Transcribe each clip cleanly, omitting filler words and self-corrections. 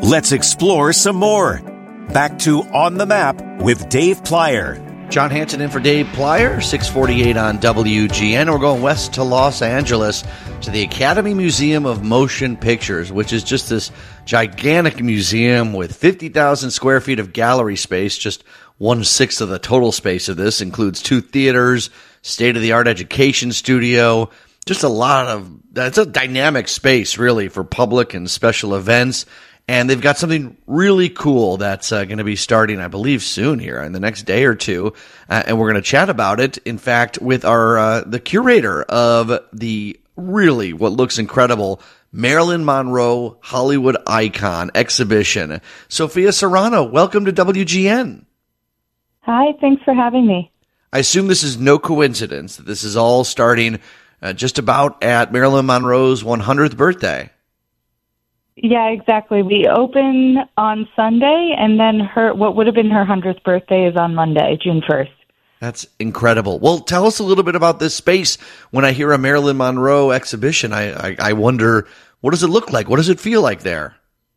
Let's explore some more. Back to On the Map with Dave Plyer. John Hanson in for Dave Plyer, 648 on WGN. We're going west to Los Angeles to the Academy Museum of Motion Pictures, which is just this gigantic museum with 50,000 square feet of gallery space. Just 1/6 of the total space of this includes 2 theaters, state-of-the-art education studio. Just it's a dynamic space, really, for public and special events. And they've got something really cool that's going to be starting, I believe, soon here in the next day or two. And we're going to chat about it, in fact, with the curator of the really what looks incredible Marilyn Monroe Hollywood Icon exhibition. Sophia Serrano, welcome to WGN. Hi, thanks for having me. I assume this is no coincidence that this is all starting just about at Marilyn Monroe's 100th birthday. Yeah, exactly. We open on Sunday, and then what would have been her 100th birthday is on Monday, June 1st. That's incredible. Well, tell us a little bit about this space. When I hear a Marilyn Monroe exhibition, I wonder, what does it look like? What does it feel like there?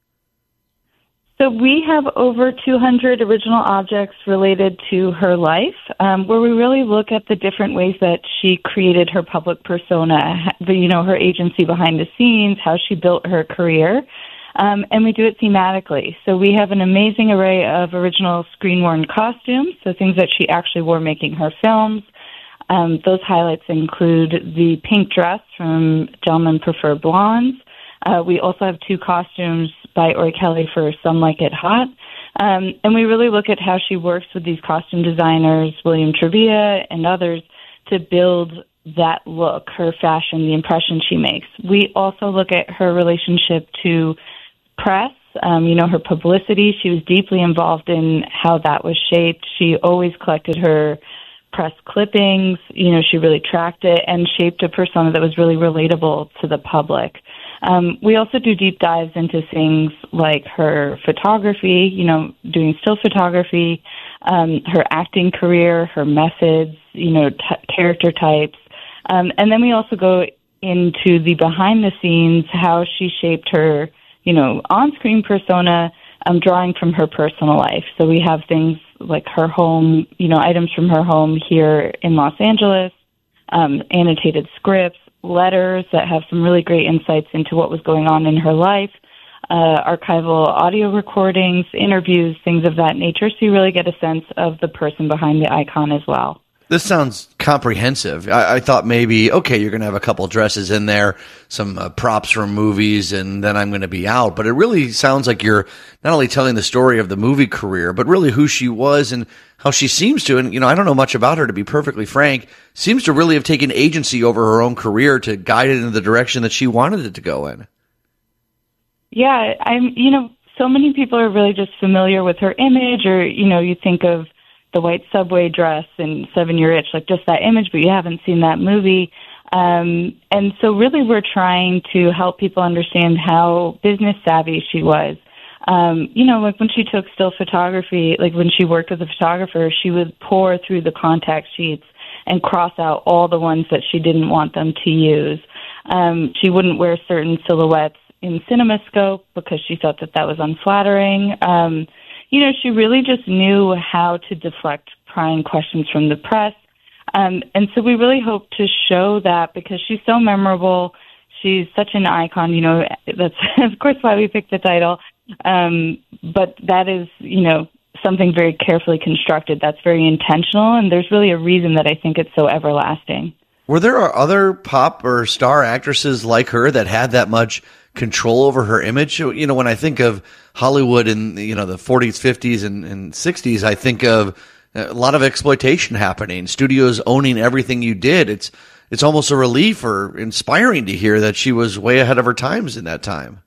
So we have over 200 original objects related to her life, where we really look at the different ways that she created her public persona, her agency behind the scenes, how she built her career, and we do it thematically. So we have an amazing array of original screen-worn costumes, so things that she actually wore making her films. Those highlights include the pink dress from Gentlemen Prefer Blondes. We also have 2 costumes by Ori Kelly for Some Like It Hot. And we really look at how she works with these costume designers, William Trevia and others, to build that look, her fashion, the impression she makes. We also look at her relationship to press, her publicity. She was deeply involved in how that was shaped. She always collected her press clippings. She really tracked it and shaped a persona that was really relatable to the public. We also do deep dives into things like her photography, doing still photography, her acting career, her methods, character types. And then we also go into the behind the scenes, how she shaped her, on-screen persona, drawing from her personal life. So we have things like her home, items from her home here in Los Angeles, annotated scripts, letters that have some really great insights into what was going on in her life, archival audio recordings, interviews, things of that nature. So you really get a sense of the person behind the icon as well. This sounds comprehensive. I thought maybe, okay, you're going to have a couple dresses in there, some props from movies, and then I'm going to be out. But it really sounds like you're not only telling the story of the movie career, but really who she was and how she seems to, and I don't know much about her, to be perfectly frank, seems to really have taken agency over her own career to guide it in the direction that she wanted it to go in. Yeah, so many people are really just familiar with her image, or, you think of the white subway dress in 7 Year Itch, like just that image, but you haven't seen that movie. And so really we're trying to help people understand how business savvy she was. Like when she took still photography, like when she worked with a photographer, she would pour through the contact sheets and cross out all the ones that she didn't want them to use. She wouldn't wear certain silhouettes in CinemaScope because she thought that was unflattering. She really just knew how to deflect prying questions from the press. And so we really hope to show that because she's so memorable. She's such an icon, that's of course why we picked the title. But that is, something very carefully constructed. That's very intentional. And there's really a reason that I think it's so everlasting. Were there other pop or star actresses like her that had that much control over her image? When I think of Hollywood in, the 40s, 50s, and 60s, I think of a lot of exploitation happening, studios owning everything you did. It's almost a relief or inspiring to hear that she was way ahead of her times in that time.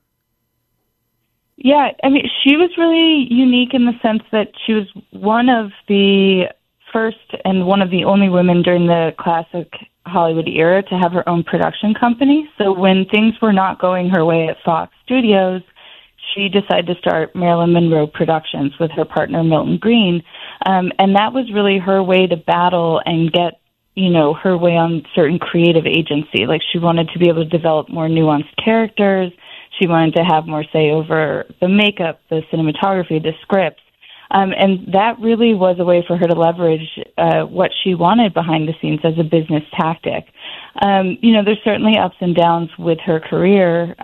Yeah, she was really unique in the sense that she was one of the first and one of the only women during the classic Hollywood era to have her own production company. So when things were not going her way at Fox Studios, she decided to start Marilyn Monroe Productions with her partner Milton Green. And that was really her way to battle and get, her way on certain creative agency. Like she wanted to be able to develop more nuanced characters. She wanted to have more say over the makeup, the cinematography, the scripts. And that really was a way for her to leverage what she wanted behind the scenes as a business tactic. There's certainly ups and downs with her career,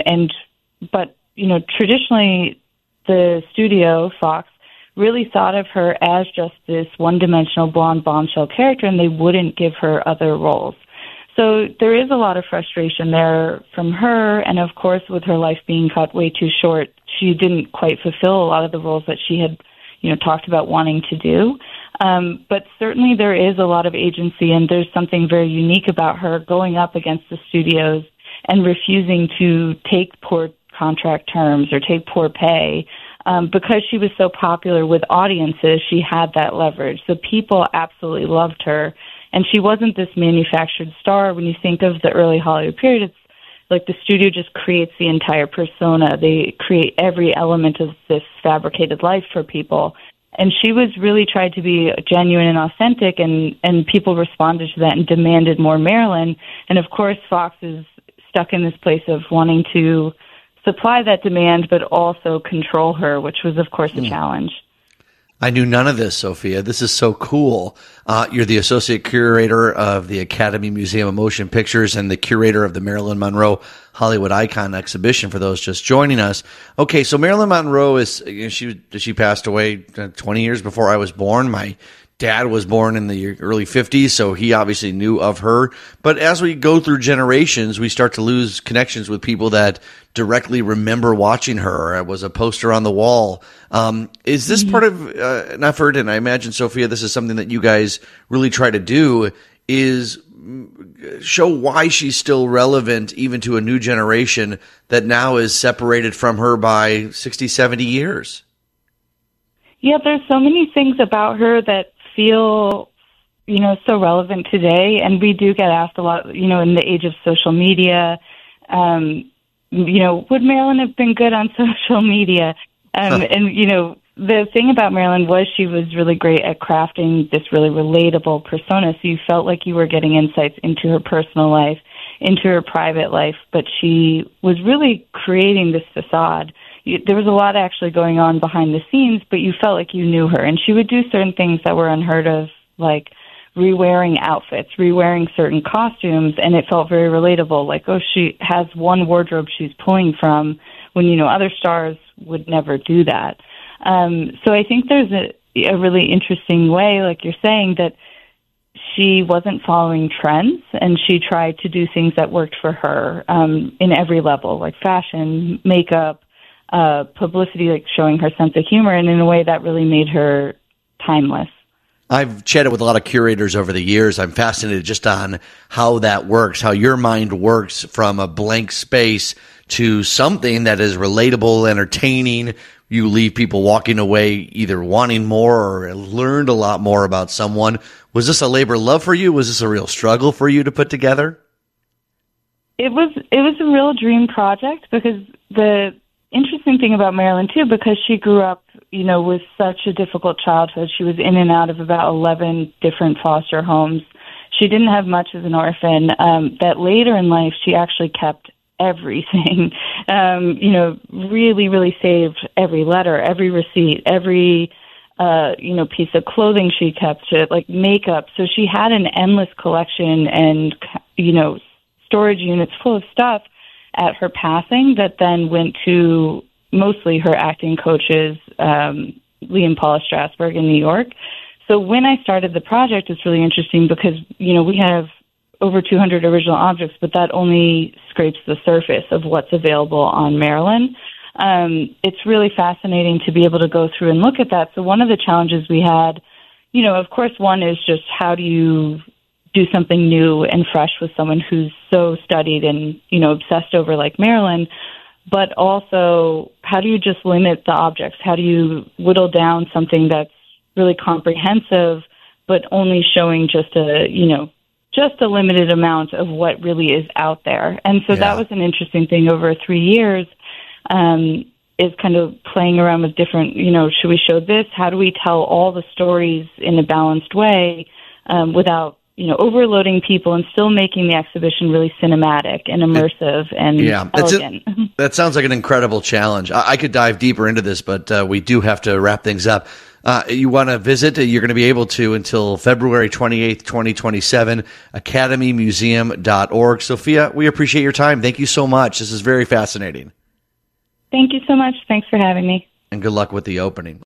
but traditionally the studio, Fox, really thought of her as just this one-dimensional blonde bombshell character, and they wouldn't give her other roles. So there is a lot of frustration there from her, and of course, with her life being cut way too short, she didn't quite fulfill a lot of the roles that she had, talked about wanting to do. But certainly there is a lot of agency, and there's something very unique about her going up against the studios and refusing to take poor contract terms or take poor pay. Because she was so popular with audiences, she had that leverage. So people absolutely loved her. And she wasn't this manufactured star. When you think of the early Hollywood period, it's like the studio just creates the entire persona. They create every element of this fabricated life for people. And she was really tried to be genuine and authentic, and people responded to that and demanded more Marilyn. And of course, Fox is stuck in this place of wanting to supply that demand, but also control her, which was, of course, a challenge. I knew none of this, Sophia. This is so cool. You're the associate curator of the Academy Museum of Motion Pictures and the curator of the Marilyn Monroe Hollywood Icon exhibition for those just joining us. Okay, so Marilyn Monroe she passed away 20 years before I was born. My dad was born in the early 50s, so he obviously knew of her. But as we go through generations, we start to lose connections with people that directly remember watching her. It was a poster on the wall. Is this part of an effort, and I imagine, Sophia, this is something that you guys really try to do, is show why she's still relevant even to a new generation that now is separated from her by 60, 70 years? Yeah, there's so many things about her that feel, so relevant today. And we do get asked a lot, in the age of social media, would Marilyn have been good on social media? And, the thing about Marilyn was she was really great at crafting this really relatable persona. So you felt like you were getting insights into her personal life, into her private life, but she was really creating this facade. There was a lot actually going on behind the scenes, but you felt like you knew her. And she would do certain things that were unheard of, like re-wearing outfits, re-wearing certain costumes, and it felt very relatable. Like, she has one wardrobe she's pulling from when, other stars would never do that. So I think there's a really interesting way, like you're saying, that she wasn't following trends, and she tried to do things that worked for her in every level, like fashion, makeup, publicity, like showing her sense of humor, and in a way that really made her timeless. I've chatted with a lot of curators over the years. I'm fascinated just on how that works, how your mind works from a blank space to something that is relatable, entertaining. You leave people walking away either wanting more or learned a lot more about someone. Was this a labor of love for you? Was this a real struggle for you to put together? It was a real dream project, because the interesting thing about Marilyn, too, because she grew up, with such a difficult childhood. She was in and out of about 11 different foster homes. She didn't have much as an orphan. That later in life, she actually kept everything, really, really saved every letter, every receipt, every, piece of clothing she kept, like makeup. So she had an endless collection and, storage units full of stuff at her passing that then went to mostly her acting coaches, Lee and Paula Strasberg in New York. So when I started the project, it's really interesting because, we have over 200 original objects, but that only scrapes the surface of what's available on Marilyn. It's really fascinating to be able to go through and look at that. So one of the challenges we had, of course, one is just how do you do something new and fresh with someone who's so studied and, obsessed over like Marilyn, but also how do you just limit the objects? How do you whittle down something that's really comprehensive, but only showing just a limited amount of what really is out there? And so that was an interesting thing over 3 years, is kind of playing around with different, should we show this? How do we tell all the stories in a balanced way, without overloading people and still making the exhibition really cinematic and immersive and elegant. That sounds like an incredible challenge. I could dive deeper into this, but we do have to wrap things up. You want to visit, you're going to be able to until February 28th, 2027, academymuseum.org. Sophia, we appreciate your time. Thank you so much. This is very fascinating. Thank you so much. Thanks for having me. And good luck with the opening.